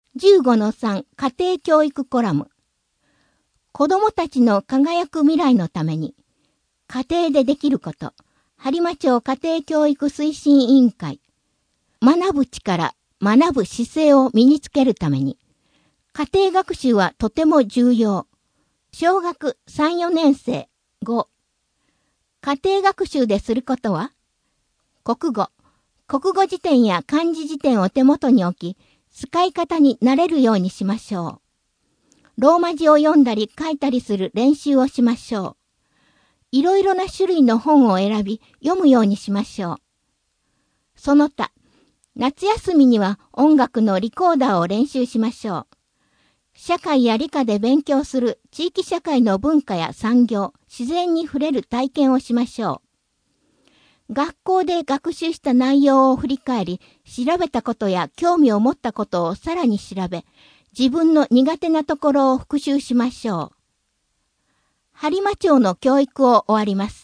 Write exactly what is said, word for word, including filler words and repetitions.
じゅうごのさん 家庭教育コラム。子供たちの輝く未来のために、家庭でできること、播磨町家庭教育推進委員会。学ぶ力、学ぶ姿勢を身につけるために、家庭学習はとても重要。小学さん、よねんせいご。家庭学習ですることは、国語、国語辞典や漢字辞典を手元に置き、使い方に慣れるようにしましょう。ローマ字を読んだり書いたりする練習をしましょう。いろいろな種類の本を選び、読むようにしましょう。その他、夏休みには音楽のリコーダーを練習しましょう。社会や理科で勉強する地域社会の文化や産業、自然に触れる体験をしましょう。学校で学習した内容を振り返り、調べたことや興味を持ったことをさらに調べ、自分の苦手なところを復習しましょう。播磨町の教育を終わります。